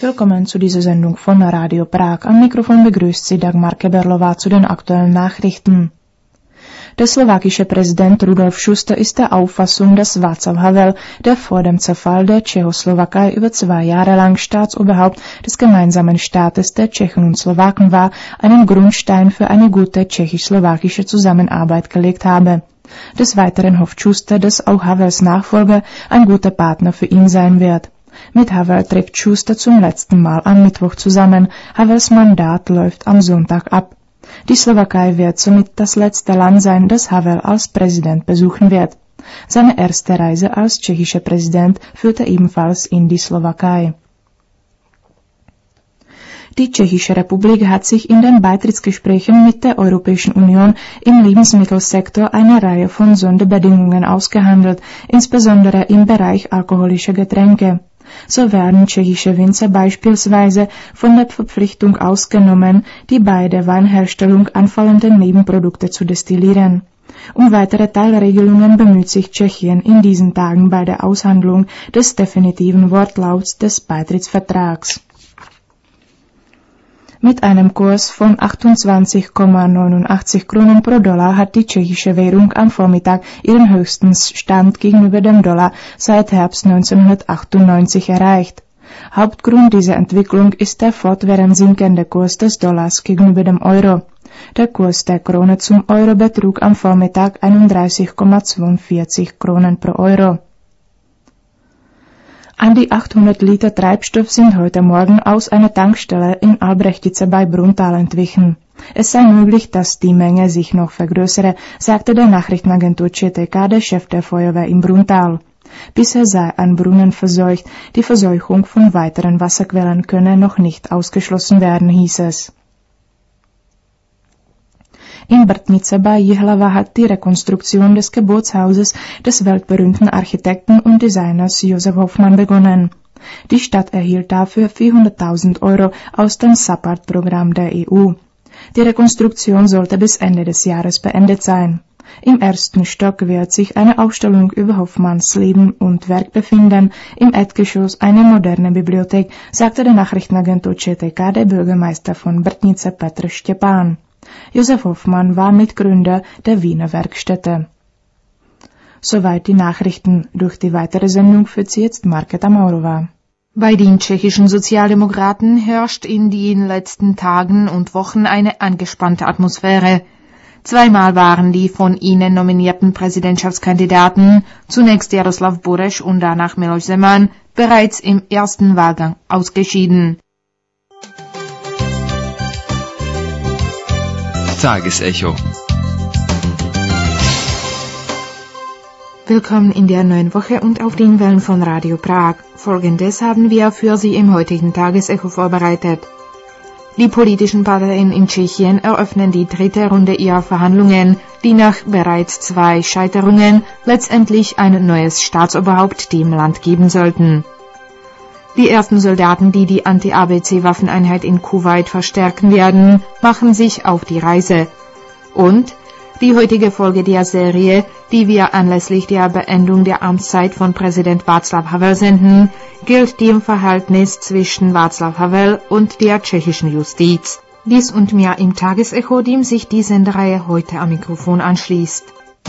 Willkommen zu dieser Sendung von Radio Prag. Am Mikrofon begrüßt Sie Dagmar Keberlová zu den aktuellen Nachrichten. Der slowakische Präsident Rudolf Schuster ist der Auffassung, dass Václav Havel, der vor dem Zerfall der Tschechoslowakei über 2 Jahre lang Staatsoberhaupt des gemeinsamen Staates der Tschechen und Slowaken war, einen Grundstein für eine gute tschechisch-slowakische Zusammenarbeit gelegt habe. Des Weiteren hofft Schuster, dass auch Havels Nachfolger ein guter Partner für ihn sein wird. Mit Havel trifft Schuster zum letzten Mal am Mittwoch zusammen. Havels Mandat läuft am Sonntag ab. Die Slowakei wird somit das letzte Land sein, das Havel als Präsident besuchen wird. Seine erste Reise als tschechischer Präsident führte ebenfalls in die Slowakei. Die Tschechische Republik hat sich in den Beitrittsgesprächen mit der Europäischen Union im Lebensmittelsektor eine Reihe von Sonderbedingungen ausgehandelt, insbesondere im Bereich alkoholischer Getränke. So werden tschechische Winzer beispielsweise von der Verpflichtung ausgenommen, die bei der Weinherstellung anfallenden Nebenprodukte zu destillieren. Um weitere Teilregelungen bemüht sich Tschechien in diesen Tagen bei der Aushandlung des definitiven Wortlauts des Beitrittsvertrags. Mit einem Kurs von 28,89 Kronen pro Dollar hat die tschechische Währung am Vormittag ihren höchsten Stand gegenüber dem Dollar seit Herbst 1998 erreicht. Hauptgrund dieser Entwicklung ist der fortwährend sinkende Kurs des Dollars gegenüber dem Euro. Der Kurs der Krone zum Euro betrug am Vormittag 31,42 Kronen pro Euro. An die 800 Liter Treibstoff sind heute Morgen aus einer Tankstelle in Albrechtice bei Bruntal entwichen. Es sei möglich, dass die Menge sich noch vergrößere, sagte der Nachrichtenagentur ČTK der Chef der Feuerwehr in Bruntal. Bisher sei ein Brunnen verseucht, die Verseuchung von weiteren Wasserquellen könne noch nicht ausgeschlossen werden, hieß es. In Brtnice bei Jihlava hat die Rekonstruktion des Geburtshauses des weltberühmten Architekten und Designers Josef Hoffmann begonnen. Die Stadt erhielt dafür 400.000 € aus dem SAPARD-Programm der EU. Die Rekonstruktion sollte bis Ende des Jahres beendet sein. Im ersten Stock wird sich eine Ausstellung über Hoffmanns Leben und Werk befinden, im Erdgeschoss eine moderne Bibliothek, sagte der Nachrichtenagentur ČTK der Bürgermeister von Brtnice Petr Štěpán. Josef Hoffmann war Mitgründer der Wiener Werkstätte. Soweit die Nachrichten. Durch die weitere Sendung führt sie jetzt Markéta Maurová. Bei den tschechischen Sozialdemokraten herrscht in den letzten Tagen und Wochen eine angespannte Atmosphäre. Zweimal waren die von ihnen nominierten Präsidentschaftskandidaten, zunächst Jaroslav Bureš und danach Miloš Zeman, bereits im ersten Wahlgang ausgeschieden. Tagesecho. Willkommen in der neuen Woche und auf den Wellen von Radio Prag. Folgendes haben wir für Sie im heutigen Tagesecho vorbereitet. Die politischen Parteien in Tschechien eröffnen die 3. Runde ihrer Verhandlungen, die nach bereits 2 Scheiterungen letztendlich ein neues Staatsoberhaupt dem Land geben sollten. Die ersten Soldaten, die die Anti-ABC-Waffeneinheit in Kuwait verstärken werden, machen sich auf die Reise. Und die heutige Folge der Serie, die wir anlässlich der Beendung der Amtszeit von Präsident Václav Havel senden, gilt dem Verhältnis zwischen Václav Havel und der tschechischen Justiz. Dies und mehr im Tagesecho, dem sich die Sendereihe heute am Mikrofon anschließt.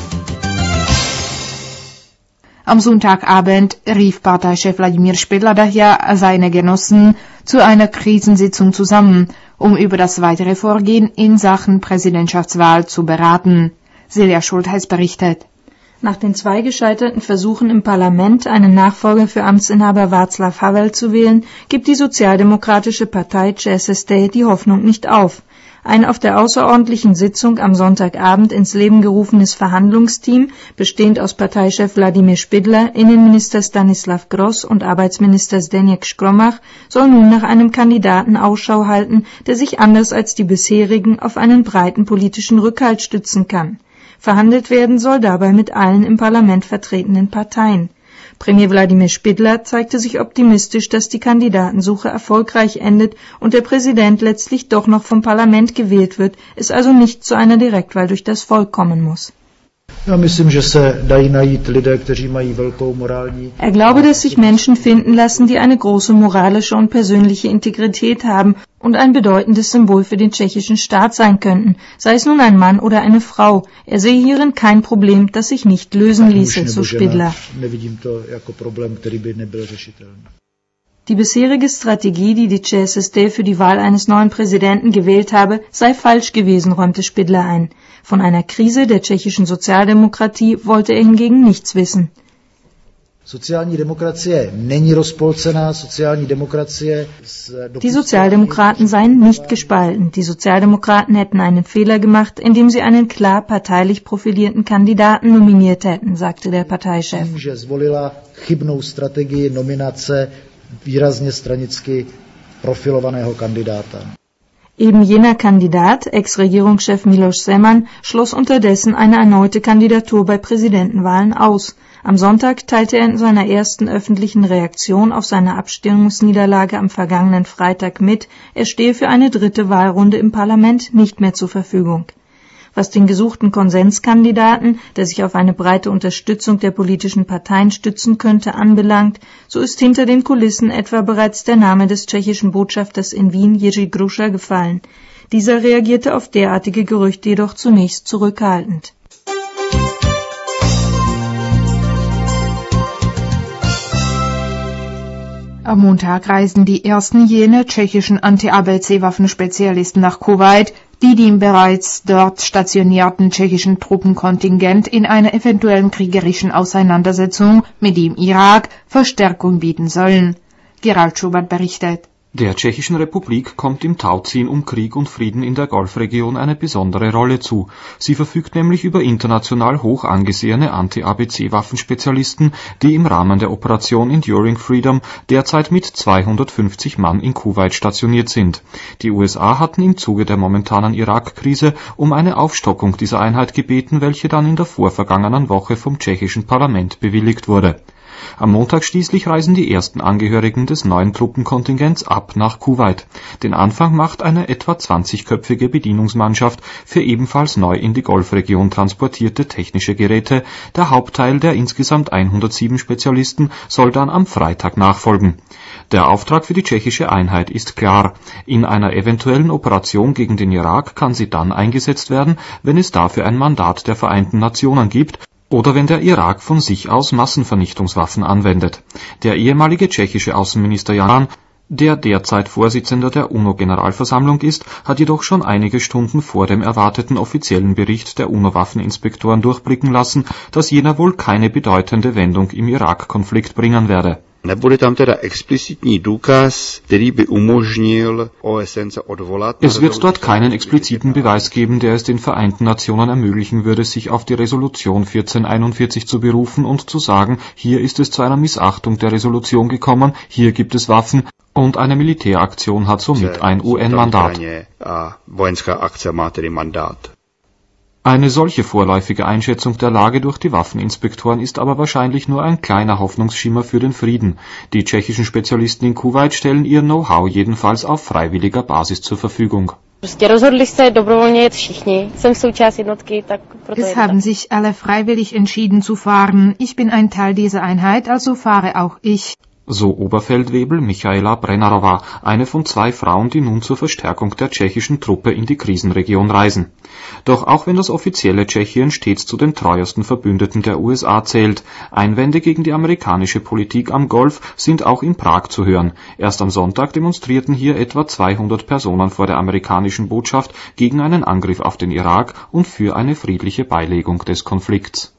Am Sonntagabend rief Parteichef Vladimír Špidla daher seine Genossen zu einer Krisensitzung zusammen, um über das weitere Vorgehen in Sachen Präsidentschaftswahl zu beraten. Silja Schultheiß berichtet. Nach den 2 gescheiterten Versuchen im Parlament, einen Nachfolger für Amtsinhaber Václav Havel zu wählen, gibt die sozialdemokratische Partei ČSSD die Hoffnung nicht auf. Ein auf der außerordentlichen Sitzung am Sonntagabend ins Leben gerufenes Verhandlungsteam, bestehend aus Parteichef Vladimír Špidla, Innenminister Stanislav Gross und Arbeitsminister Zdeněk Škromach, soll nun nach einem Kandidaten Ausschau halten, der sich anders als die bisherigen auf einen breiten politischen Rückhalt stützen kann. Verhandelt werden soll dabei mit allen im Parlament vertretenen Parteien. Premier Vladimír Špidla zeigte sich optimistisch, dass die Kandidatensuche erfolgreich endet und der Präsident letztlich doch noch vom Parlament gewählt wird, es also nicht zu einer Direktwahl durch das Volk kommen muss. Er glaube, dass sich Menschen finden lassen, die eine große moralische und persönliche Integrität haben und ein bedeutendes Symbol für den tschechischen Staat sein könnten, sei es nun ein Mann oder eine Frau. Er sehe hierin kein Problem, das sich nicht lösen ließe, so Špidla. Die bisherige Strategie, die die ČSSD für die Wahl eines neuen Präsidenten gewählt habe, sei falsch gewesen, räumte Špidla ein. Von einer Krise der tschechischen Sozialdemokratie wollte er hingegen nichts wissen. Die Sozialdemokraten seien nicht gespalten. Die Sozialdemokraten hätten einen Fehler gemacht, indem sie einen klar parteilich profilierten Kandidaten nominiert hätten, sagte der Parteichef. Výrazně stranicky profilovaného kandidáta. Eben jener Kandidat, Ex-Regierungschef Miloš Zeman, schloss unterdessen eine erneute Kandidatur bei Präsidentenwahlen aus. Am Sonntag teilte er in seiner ersten öffentlichen Reaktion auf seine Abstimmungsniederlage am vergangenen Freitag mit, er stehe für eine dritte Wahlrunde im Parlament nicht mehr zur Verfügung. Was den gesuchten Konsenskandidaten, der sich auf eine breite Unterstützung der politischen Parteien stützen könnte, anbelangt, so ist hinter den Kulissen etwa bereits der Name des tschechischen Botschafters in Wien, Jiří Gruša, gefallen. Dieser reagierte auf derartige Gerüchte jedoch zunächst zurückhaltend. Am Montag reisten die ersten jener tschechischen Anti-ABC-Waffenspezialisten nach Kuwait, die dem bereits dort stationierten tschechischen Truppenkontingent in einer eventuellen kriegerischen Auseinandersetzung mit dem Irak Verstärkung bieten sollen. Gerald Schubert berichtet. Der Tschechischen Republik kommt im Tauziehen um Krieg und Frieden in der Golfregion eine besondere Rolle zu. Sie verfügt nämlich über international hoch angesehene Anti-ABC-Waffenspezialisten, die im Rahmen der Operation Enduring Freedom derzeit mit 250 Mann in Kuwait stationiert sind. Die USA hatten im Zuge der momentanen Irak-Krise um eine Aufstockung dieser Einheit gebeten, welche dann in der vorvergangenen Woche vom tschechischen Parlament bewilligt wurde. Am Montag schließlich reisen die ersten Angehörigen des neuen Truppenkontingents ab nach Kuwait. Den Anfang macht eine etwa 20-köpfige Bedienungsmannschaft für ebenfalls neu in die Golfregion transportierte technische Geräte. Der Hauptteil der insgesamt 107 Spezialisten soll dann am Freitag nachfolgen. Der Auftrag für die tschechische Einheit ist klar. In einer eventuellen Operation gegen den Irak kann sie dann eingesetzt werden, wenn es dafür ein Mandat der Vereinten Nationen gibt, oder wenn der Irak von sich aus Massenvernichtungswaffen anwendet. Der ehemalige tschechische Außenminister Jan, der derzeit Vorsitzender der UNO-Generalversammlung ist, hat jedoch schon einige Stunden vor dem erwarteten offiziellen Bericht der UNO-Waffeninspektoren durchblicken lassen, dass jener wohl keine bedeutende Wendung im Irak-Konflikt bringen werde. Nebude tam teda explicitní důkaz, který by umožnil OSN se odvolat. Es wird dort keinen expliziten Beweis geben, der es den Vereinten Nationen ermöglichen würde, sich auf die Resolution 1441 zu berufen und zu sagen, hier ist es zu einer Missachtung der Resolution gekommen, hier gibt es Waffen und eine Militäraktion hat somit ein UN-Mandat. Eine solche vorläufige Einschätzung der Lage durch die Waffeninspektoren ist aber wahrscheinlich nur ein kleiner Hoffnungsschimmer für den Frieden. Die tschechischen Spezialisten in Kuwait stellen ihr Know-how jedenfalls auf freiwilliger Basis zur Verfügung. Es haben sich alle freiwillig entschieden zu fahren. Ich bin ein Teil dieser Einheit, also fahre auch ich. So Oberfeldwebel Michaela Brennerova, eine von 2 Frauen, die nun zur Verstärkung der tschechischen Truppe in die Krisenregion reisen. Doch auch wenn das offizielle Tschechien stets zu den treuesten Verbündeten der USA zählt, Einwände gegen die amerikanische Politik am Golf sind auch in Prag zu hören. Erst am Sonntag demonstrierten hier etwa 200 Personen vor der amerikanischen Botschaft gegen einen Angriff auf den Irak und für eine friedliche Beilegung des Konflikts.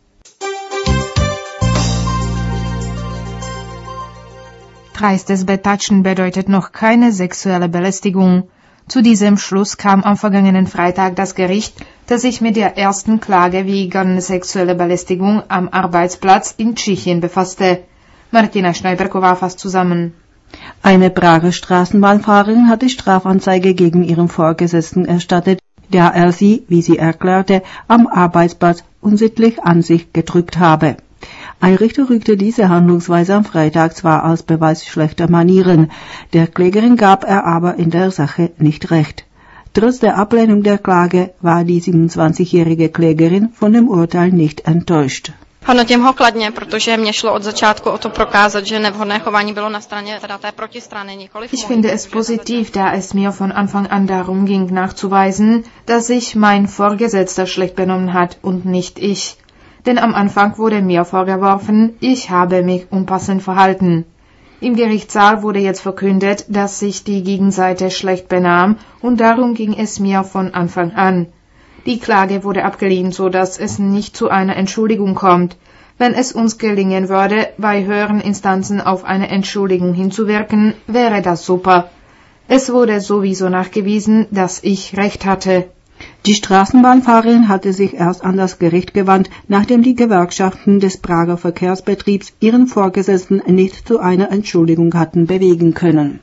Dreistes Betatschen bedeutet noch keine sexuelle Belästigung. Zu diesem Schluss kam am vergangenen Freitag das Gericht, das sich mit der ersten Klage wegen sexueller Belästigung am Arbeitsplatz in Tschechien befasste. Martina Schneiberková fasst zusammen. Eine Prager Straßenbahnfahrerin hat die Strafanzeige gegen ihren Vorgesetzten erstattet, da er sie, wie sie erklärte, am Arbeitsplatz unsittlich an sich gedrückt habe. Ein Richter rügte diese Handlungsweise am Freitag zwar als Beweis schlechter Manieren, der Klägerin gab er aber in der Sache nicht recht. Trotz der Ablehnung der Klage war die 27-jährige Klägerin von dem Urteil nicht enttäuscht. Hodnotím ho kladně, protože mě šlo od začátku o to prokázat, že nevhodné chování bylo na straně té protistrany, nikoliv. Ich finde es positiv, da es mir von Anfang an darum ging, nachzuweisen, dass sich mein Vorgesetzter schlecht benommen hat und nicht ich. Denn am Anfang wurde mir vorgeworfen, ich habe mich unpassend verhalten. Im Gerichtssaal wurde jetzt verkündet, dass sich die Gegenseite schlecht benahm und darum ging es mir von Anfang an. Die Klage wurde abgelehnt, so dass es nicht zu einer Entschuldigung kommt. Wenn es uns gelingen würde, bei höheren Instanzen auf eine Entschuldigung hinzuwirken, wäre das super. Es wurde sowieso nachgewiesen, dass ich Recht hatte. Die Straßenbahnfahrerin hatte sich erst an das Gericht gewandt, nachdem die Gewerkschaften des Prager Verkehrsbetriebs ihren Vorgesetzten nicht zu einer Entschuldigung hatten bewegen können.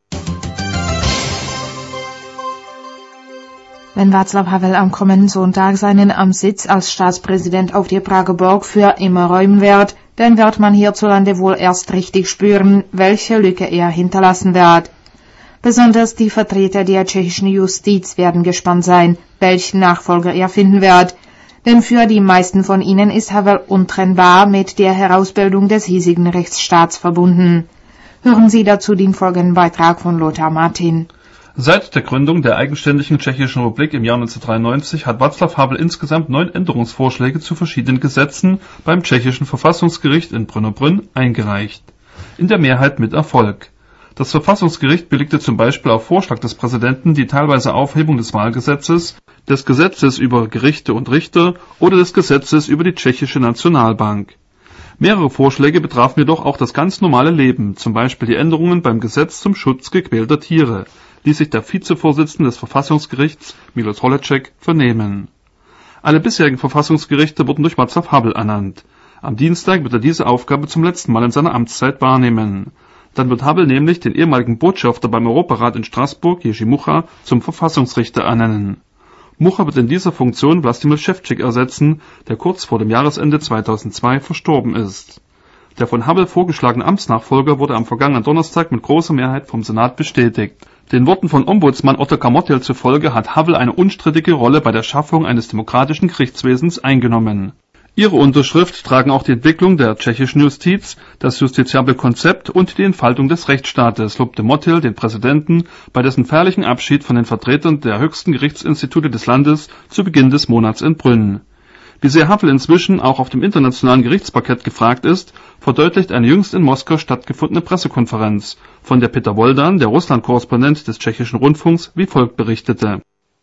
Wenn Václav Havel am kommenden Sonntag seinen Amtssitz als Staatspräsident auf der Prager Burg für immer räumen wird, dann wird man hierzulande wohl erst richtig spüren, welche Lücke er hinterlassen wird. Besonders die Vertreter der tschechischen Justiz werden gespannt sein, welchen Nachfolger er finden wird, denn für die meisten von ihnen ist Havel untrennbar mit der Herausbildung des hiesigen Rechtsstaats verbunden. Hören Sie dazu den folgenden Beitrag von Lothar Martin. Seit der Gründung der eigenständigen Tschechischen Republik im Jahr 1993 hat Václav Havel insgesamt 9 Änderungsvorschläge zu verschiedenen Gesetzen beim tschechischen Verfassungsgericht in Brno-Brünn eingereicht. In der Mehrheit mit Erfolg. Das Verfassungsgericht billigte zum Beispiel auf Vorschlag des Präsidenten die teilweise Aufhebung des Wahlgesetzes, des Gesetzes über Gerichte und Richter oder des Gesetzes über die tschechische Nationalbank. Mehrere Vorschläge betrafen jedoch auch das ganz normale Leben, zum Beispiel die Änderungen beim Gesetz zum Schutz gequälter Tiere, ließ sich der Vizevorsitzende des Verfassungsgerichts, Miloš Holecek, vernehmen. Alle bisherigen Verfassungsgerichte wurden durch Václav Havel ernannt. Am Dienstag wird er diese Aufgabe zum letzten Mal in seiner Amtszeit wahrnehmen. Dann wird Havel nämlich den ehemaligen Botschafter beim Europarat in Straßburg, Jerzy Mucha, zum Verfassungsrichter ernennen. Mucha wird in dieser Funktion Wladimir Ševčík ersetzen, der kurz vor dem Jahresende 2002 verstorben ist. Der von Havel vorgeschlagene Amtsnachfolger wurde am vergangenen Donnerstag mit großer Mehrheit vom Senat bestätigt. Den Worten von Ombudsmann Ottokar Mottěl zufolge hat Havel eine unstrittige Rolle bei der Schaffung eines demokratischen Gerichtswesens eingenommen. Ihre Unterschrift tragen auch die Entwicklung der tschechischen Justiz, das justiziable Konzept und die Entfaltung des Rechtsstaates, lobte Mottěl den Präsidenten bei dessen feierlichen Abschied von den Vertretern der höchsten Gerichtsinstitute des Landes zu Beginn des Monats in Brünn. Wie sehr Havel inzwischen auch auf dem internationalen Gerichtsparkett gefragt ist, verdeutlicht eine jüngst in Moskau stattgefundene Pressekonferenz, von der Peter Woldan, der Russland-Korrespondent des tschechischen Rundfunks, wie folgt berichtete.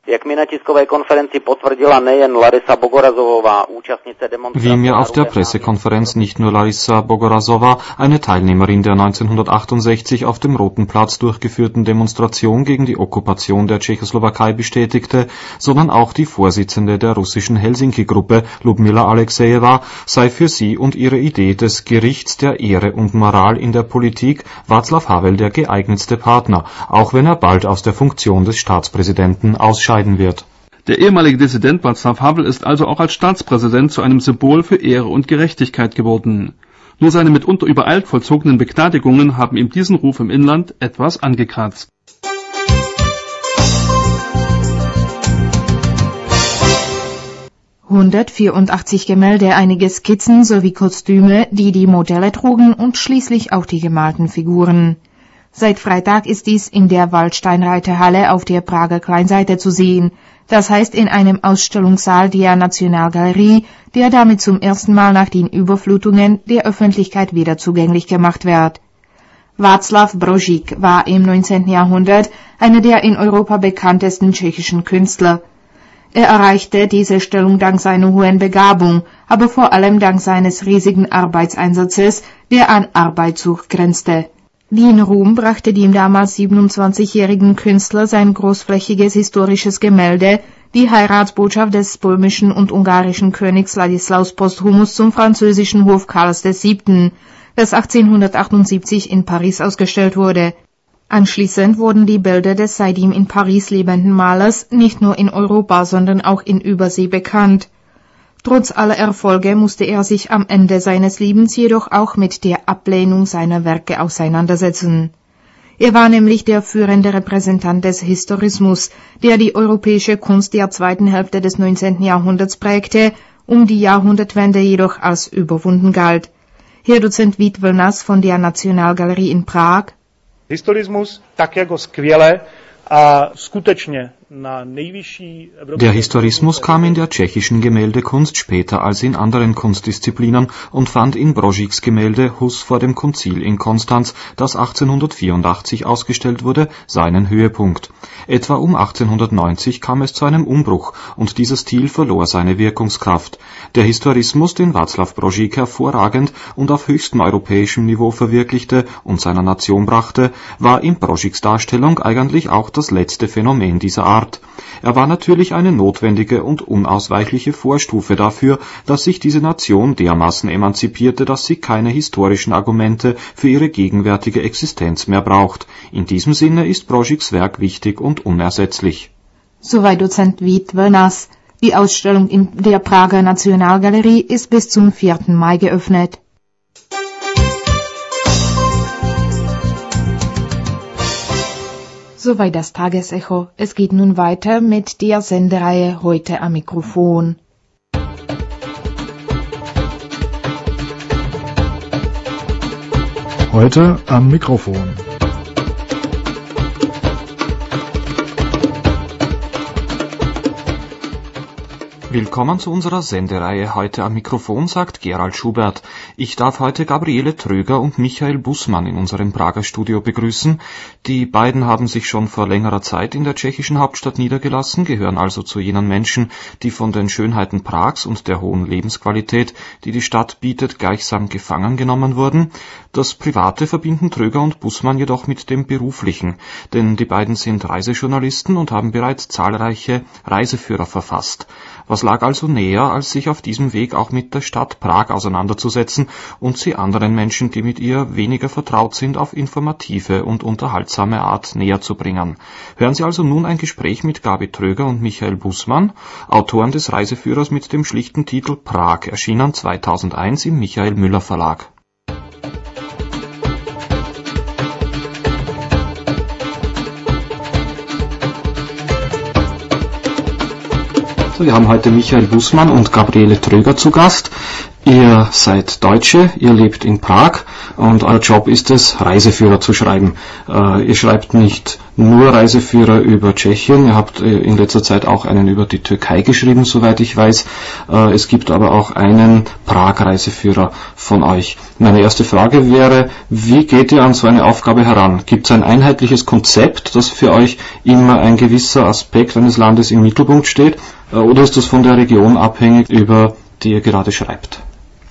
Wie mir auf der Pressekonferenz nicht nur Larissa Bogorazova, eine Teilnehmerin der 1968 auf dem Roten Platz durchgeführten Demonstration gegen die Okkupation der Tschechoslowakei bestätigte, sondern auch die Vorsitzende der russischen Helsinki-Gruppe, Ludmila Alexejeva, sei für sie und ihre Idee des Gerichts der Ehre und Moral in der Politik Václav Havel der geeignetste Partner, auch wenn er bald aus der Funktion des Staatspräsidenten ausscheiden wird. Der ehemalige Dissident Václav Havel ist also auch als Staatspräsident zu einem Symbol für Ehre und Gerechtigkeit geworden. Nur seine mitunter übereilt vollzogenen Begnadigungen haben ihm diesen Ruf im Inland etwas angekratzt. ...184 Gemälde, einige Skizzen sowie Kostüme, die die Modelle trugen und schließlich auch die gemalten Figuren. Seit Freitag ist dies in der Waldsteinreiterhalle auf der Prager Kleinseite zu sehen, das heißt in einem Ausstellungssaal der Nationalgalerie, der damit zum ersten Mal nach den Überflutungen der Öffentlichkeit wieder zugänglich gemacht wird. Václav Brožík war im 19. Jahrhundert einer der in Europa bekanntesten tschechischen Künstler. Er erreichte diese Stellung dank seiner hohen Begabung, aber vor allem dank seines riesigen Arbeitseinsatzes, der an Arbeitssucht grenzte. Den Ruhm brachte dem damals 27-jährigen Künstler sein großflächiges historisches Gemälde, die Heiratsbotschaft des böhmischen und ungarischen Königs Ladislaus Posthumus zum französischen Hof Karls VII., das 1878 in Paris ausgestellt wurde. Anschließend wurden die Bilder des seitdem in Paris lebenden Malers nicht nur in Europa, sondern auch in Übersee bekannt. Trotz aller Erfolge musste er sich am Ende seines Lebens jedoch auch mit der Ablehnung seiner Werke auseinandersetzen. Er war nämlich der führende Repräsentant des Historismus, der die europäische Kunst der zweiten Hälfte des 19. Jahrhunderts prägte, die Jahrhundertwende jedoch als überwunden galt. Herr Dozent Vít Vlnas von der Nationalgalerie in Prag. Historismus, tak jako skvěle a skutečně. Der Historismus kam in der tschechischen Gemäldekunst später als in anderen Kunstdisziplinen und fand in Brožiks Gemälde Hus vor dem Konzil in Konstanz, das 1884 ausgestellt wurde, seinen Höhepunkt. Etwa um 1890 kam es zu einem Umbruch und dieser Stil verlor seine Wirkungskraft. Der Historismus, den Václav Brožík hervorragend und auf höchstem europäischem Niveau verwirklichte und seiner Nation brachte, war in Brožiks Darstellung eigentlich auch das letzte Phänomen dieser Art. Er war natürlich eine notwendige und unausweichliche Vorstufe dafür, dass sich diese Nation dermaßen emanzipierte, dass sie keine historischen Argumente für ihre gegenwärtige Existenz mehr braucht. In diesem Sinne ist Brožiks Werk wichtig und unersetzlich. Soweit Dozent Vít Vlnas. Die Ausstellung in der Prager Nationalgalerie ist bis zum 4. Mai geöffnet. Soweit das Tagesecho. Es geht nun weiter mit der Sendereihe Heute am Mikrofon. Heute am Mikrofon. Willkommen zu unserer Sendereihe Heute am Mikrofon, sagt Gerald Schubert. Ich darf heute Gabriele Tröger und Michael Bussmann in unserem Prager Studio begrüßen. Die beiden haben sich schon vor längerer Zeit in der tschechischen Hauptstadt niedergelassen, gehören also zu jenen Menschen, die von den Schönheiten Prags und der hohen Lebensqualität, die die Stadt bietet, gleichsam gefangen genommen wurden. Das Private verbinden Tröger und Bussmann jedoch mit dem Beruflichen, denn die beiden sind Reisejournalisten und haben bereits zahlreiche Reiseführer verfasst. Was lag also näher, als sich auf diesem Weg auch mit der Stadt Prag auseinanderzusetzen und sie anderen Menschen, die mit ihr weniger vertraut sind, auf informative und unterhaltsame Art näher zu bringen. Hören Sie also nun ein Gespräch mit Gabi Tröger und Michael Bussmann, Autoren des Reiseführers mit dem schlichten Titel Prag, erschienen 2001 im Michael Müller Verlag. Wir haben heute Michael Bussmann und Gabriele Tröger zu Gast. Ihr seid Deutsche, ihr lebt in Prag und euer Job ist es, Reiseführer zu schreiben. Ihr schreibt nicht nur Reiseführer über Tschechien, ihr habt in letzter Zeit auch einen über die Türkei geschrieben, soweit ich weiß. Es gibt aber auch einen Prag-Reiseführer von euch. Meine erste Frage wäre, wie geht ihr an so eine Aufgabe heran? Gibt es ein einheitliches Konzept, das für euch immer ein gewisser Aspekt eines Landes im Mittelpunkt steht? Oder ist das von der Region abhängig, über die ihr gerade schreibt?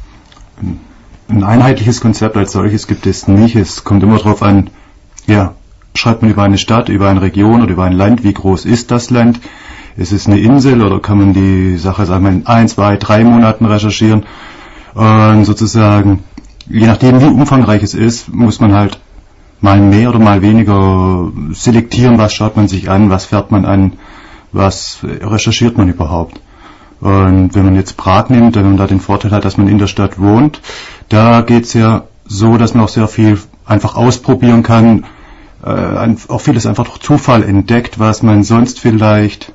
Ein einheitliches Konzept als solches gibt es nicht. Es kommt immer darauf an, ja, schreibt man über eine Stadt, über eine Region oder über ein Land, wie groß ist das Land? Ist es eine Insel oder kann man die Sache, sagen wir, in 1, 2, 3 Monaten recherchieren? Und sozusagen, je nachdem wie umfangreich es ist, muss man halt mal mehr oder mal weniger selektieren, was schaut man sich an, was fährt man an, was recherchiert man überhaupt. Und wenn man jetzt Prag nimmt, wenn man da den Vorteil hat, dass man in der Stadt wohnt, da geht's ja so, dass man auch sehr viel einfach ausprobieren kann, auch vieles einfach durch Zufall entdeckt, was man sonst vielleicht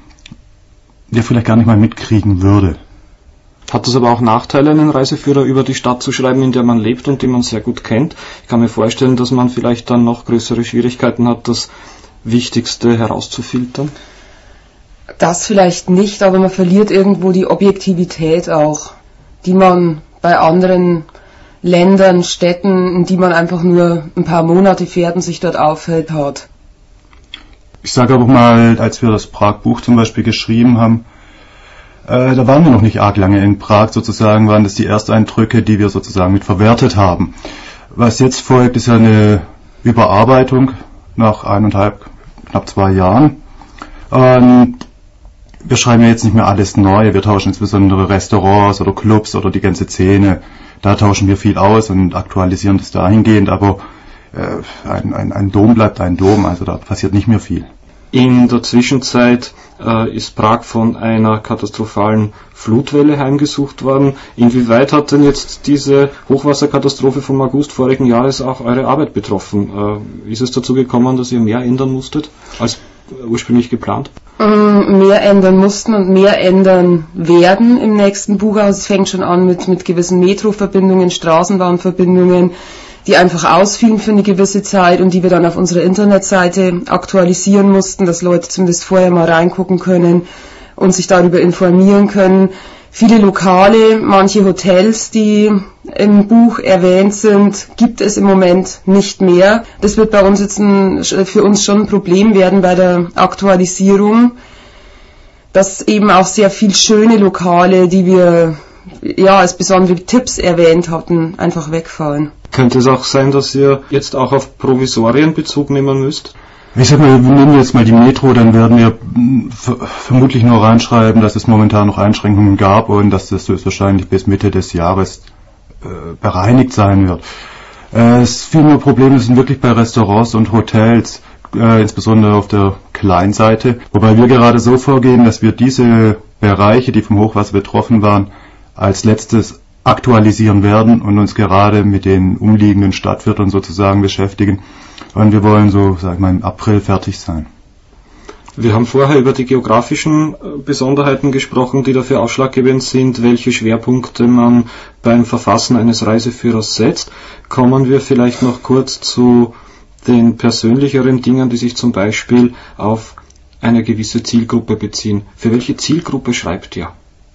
gar nicht mal mitkriegen würde. Hat es aber auch Nachteile, einen Reiseführer über die Stadt zu schreiben, in der man lebt und die man sehr gut kennt? Ich kann mir vorstellen, dass man vielleicht dann noch größere Schwierigkeiten hat, das Wichtigste herauszufiltern. Das vielleicht nicht, aber man verliert irgendwo die Objektivität auch, die man bei anderen Ländern, Städten, in die man einfach nur ein paar Monate fährt und sich dort aufhält, hat. Ich sage aber mal, als wir das Prag-Buch zum Beispiel geschrieben haben, da waren wir noch nicht arg lange in Prag, sozusagen waren das die Ersteindrücke, die wir sozusagen mit verwertet haben. Was jetzt folgt, ist ja eine Überarbeitung nach 1,5, knapp 2 Jahren. Und wir schreiben ja jetzt nicht mehr alles neu, wir tauschen insbesondere Restaurants oder Clubs oder die ganze Szene. Da tauschen wir viel aus und aktualisieren das dahingehend, aber ein Dom bleibt ein Dom, also da passiert nicht mehr viel. In der Zwischenzeit ist Prag von einer katastrophalen Flutwelle heimgesucht worden. Inwieweit hat denn jetzt diese Hochwasserkatastrophe vom August vorigen Jahres auch eure Arbeit betroffen? Ist es dazu gekommen, dass ihr mehr ändern musstet als ursprünglich geplant? Mehr ändern mussten und mehr ändern werden im nächsten Buch. Also es fängt schon an mit gewissen Metroverbindungen, Straßenbahnverbindungen, die einfach ausfielen für eine gewisse Zeit und die wir dann auf unserer Internetseite aktualisieren mussten, dass Leute zumindest vorher mal reingucken können und sich darüber informieren können. Viele Lokale, manche Hotels, die im Buch erwähnt sind, gibt es im Moment nicht mehr. Das wird bei uns jetzt für uns schon ein Problem werden bei der Aktualisierung, dass eben auch sehr viel schöne Lokale, die wir als besondere Tipps erwähnt hatten, einfach wegfallen. Könnte es auch sein, dass ihr jetzt auch auf Provisorien Bezug nehmen müsst? Ich sag mal, wir nehmen jetzt mal die Metro, dann werden wir vermutlich nur reinschreiben, dass es momentan noch Einschränkungen gab und dass das höchstwahrscheinlich bis Mitte des Jahres bereinigt sein wird. Viele Probleme sind wirklich bei Restaurants und Hotels, insbesondere auf der Kleinseite, wobei wir gerade so vorgehen, dass wir diese Bereiche, die vom Hochwasser betroffen waren, als letztes aktualisieren werden und uns gerade mit den umliegenden Stadtvierteln sozusagen beschäftigen. Und wir wollen so, sag ich mal, im April fertig sein. Wir haben vorher über die geografischen Besonderheiten gesprochen, die dafür ausschlaggebend sind, welche Schwerpunkte man beim Verfassen eines Reiseführers setzt. Kommen wir vielleicht noch kurz zu den persönlicheren Dingen, die sich zum Beispiel auf eine gewisse Zielgruppe beziehen. Für welche Zielgruppe schreibt ihr?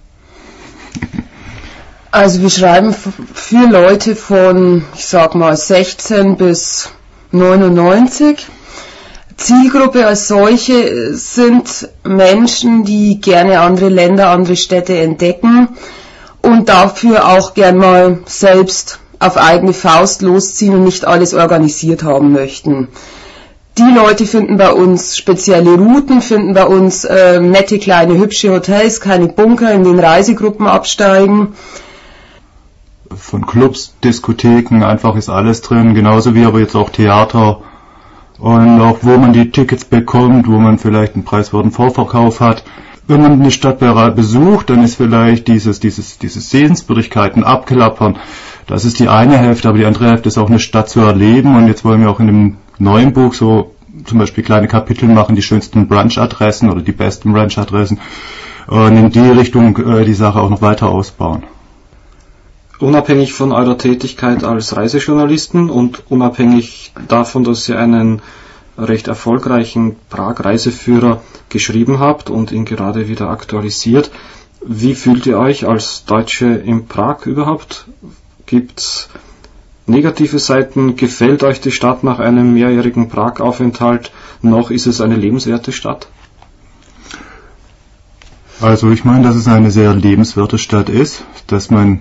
Also wir schreiben für Leute von, ich sag mal, 16 bis 99. Zielgruppe als solche sind Menschen, die gerne andere Länder, andere Städte entdecken und dafür auch gern mal selbst auf eigene Faust losziehen und nicht alles organisiert haben möchten. Die Leute finden bei uns spezielle Routen, finden bei uns nette, kleine, hübsche Hotels, keine Bunker, in den Reisegruppen absteigen. Von Clubs, Diskotheken, einfach ist alles drin, genauso wie aber jetzt auch Theater und auch wo man die Tickets bekommt, wo man vielleicht einen preiswerten Vorverkauf hat. Wenn man eine Stadt besucht, dann ist vielleicht dieses Sehenswürdigkeiten abklappern. Das ist die eine Hälfte, aber die andere Hälfte ist auch eine Stadt zu erleben und jetzt wollen wir auch in dem neuen Buch so zum Beispiel kleine Kapitel machen, die schönsten Brunch-Adressen oder die besten Brunch-Adressen und in die Richtung die Sache auch noch weiter ausbauen. Unabhängig von eurer Tätigkeit als Reisejournalisten und unabhängig davon, dass ihr einen recht erfolgreichen Prag-Reiseführer geschrieben habt und ihn gerade wieder aktualisiert, wie fühlt ihr euch als Deutsche in Prag überhaupt? Gibt's negative Seiten? Gefällt euch die Stadt nach einem mehrjährigen Prag-Aufenthalt noch? Ist es eine lebenswerte Stadt? Also ich meine, dass es eine sehr lebenswerte Stadt ist, dass man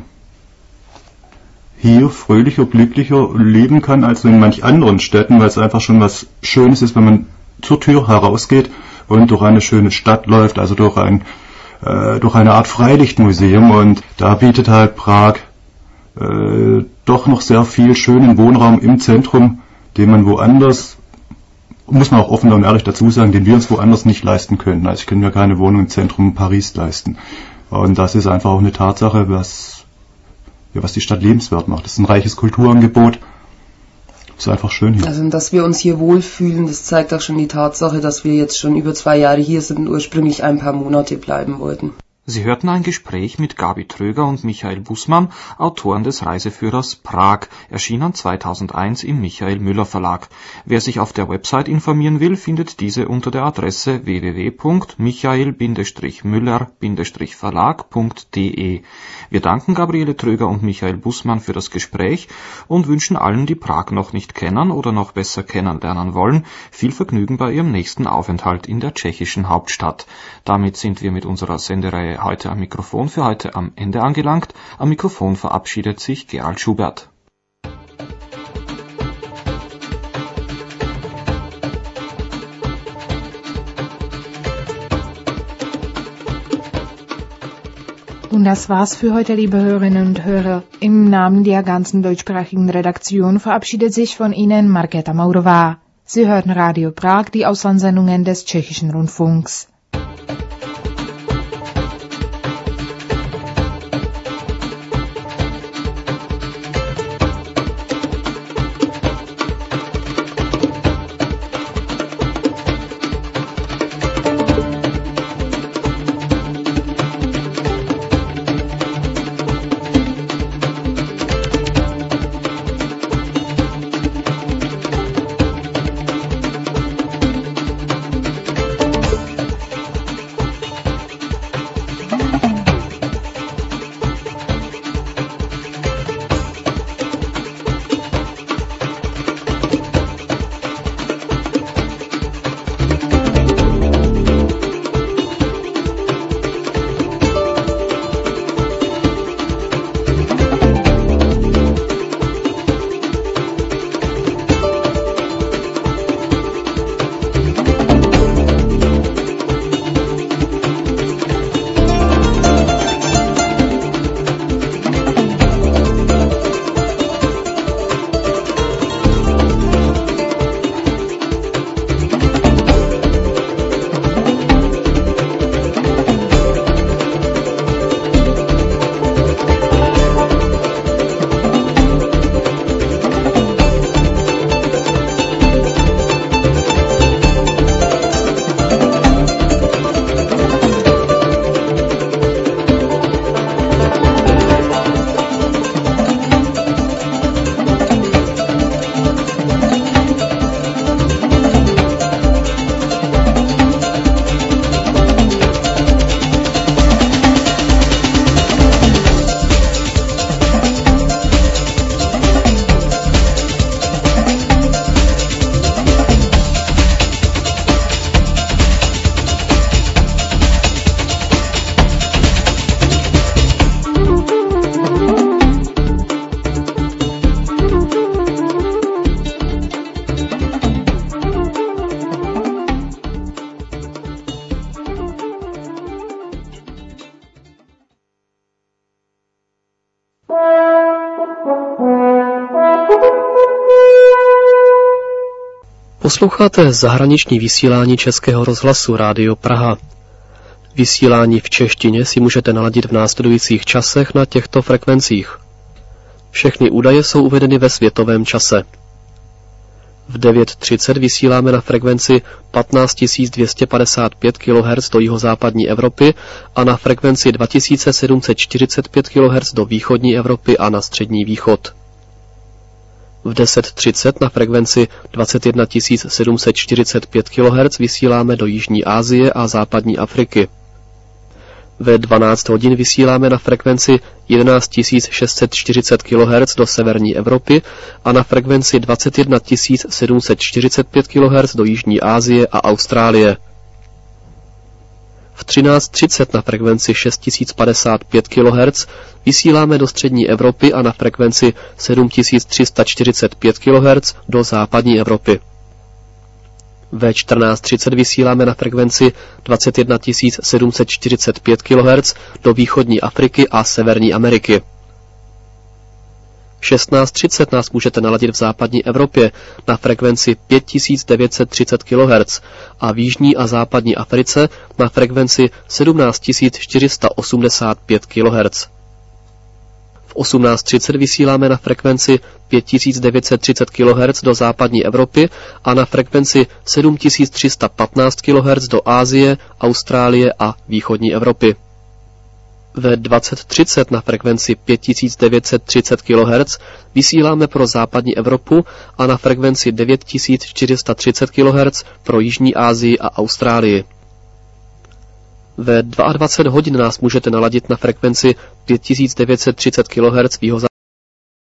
hier fröhlicher, glücklicher leben kann als in manch anderen Städten, weil es einfach schon was Schönes ist, wenn man zur Tür herausgeht und durch eine schöne Stadt läuft, also durch eine Art Freilichtmuseum, und da bietet halt Prag doch noch sehr viel schönen Wohnraum im Zentrum, den man woanders, muss man auch offen und ehrlich dazu sagen, den wir uns woanders nicht leisten können. Also ich kann mir keine Wohnung im Zentrum Paris leisten. Und das ist einfach auch eine Tatsache, was die Stadt lebenswert macht. Das ist ein reiches Kulturangebot. Das ist einfach schön hier. Also, dass wir uns hier wohlfühlen, das zeigt auch schon die Tatsache, dass wir jetzt schon über 2 Jahre hier sind und ursprünglich ein paar Monate bleiben wollten. Sie hörten ein Gespräch mit Gabi Tröger und Michael Bußmann, Autoren des Reiseführers Prag, erschienen 2001 im Michael Müller Verlag. Wer sich auf der Website informieren will, findet diese unter der Adresse www.michael-müller-verlag.de. Wir danken Gabriele Tröger und Michael Bußmann für das Gespräch und wünschen allen, die Prag noch nicht kennen oder noch besser kennenlernen wollen, viel Vergnügen bei ihrem nächsten Aufenthalt in der tschechischen Hauptstadt. Damit sind wir mit unserer Sendereihe heute am Mikrofon für heute am Ende angelangt. Am Mikrofon verabschiedet sich Gerald Schubert. Und das war's für heute, liebe Hörerinnen und Hörer. Im Namen der ganzen deutschsprachigen Redaktion verabschiedet sich von Ihnen Markéta Maurová. Sie hörten Radio Prag, die Auslandssendungen des Tschechischen Rundfunks. Posloucháte zahraniční vysílání Českého rozhlasu Rádio Praha. Vysílání v češtině si můžete naladit v následujících časech na těchto frekvencích. Všechny údaje jsou uvedeny ve světovém čase. V 9:30 vysíláme na frekvenci 15255 kHz do jihozápadní Evropy a na frekvenci 2745 kHz do východní Evropy a na střední východ. V 10:30 na frekvenci 21745 kHz vysíláme do Jižní Asie a západní Afriky. Ve 12 hodin vysíláme na frekvenci 11640 kHz do severní Evropy a na frekvenci 21745 kHz do Jižní Asie a Austrálie. V 13:30 na frekvenci 6055 kHz vysíláme do střední Evropy a na frekvenci 7345 kHz do západní Evropy. Ve 14:30 vysíláme na frekvenci 21745 kHz do východní Afriky a severní Ameriky. V 16:30 nás můžete naladit v západní Evropě na frekvenci 5930 kHz a v jižní a západní Africe na frekvenci 17485 kHz. V 18:30 vysíláme na frekvenci 5930 kHz do západní Evropy a na frekvenci 7315 kHz do Asie, Austrálie a východní Evropy. Ve 20:30 na frekvenci 5930 kHz vysíláme pro západní Evropu a na frekvenci 9430 kHz pro Jižní Asii a Austrálii. Ve 22 hodin nás můžete naladit na frekvenci 5930 kHz v jihozápadní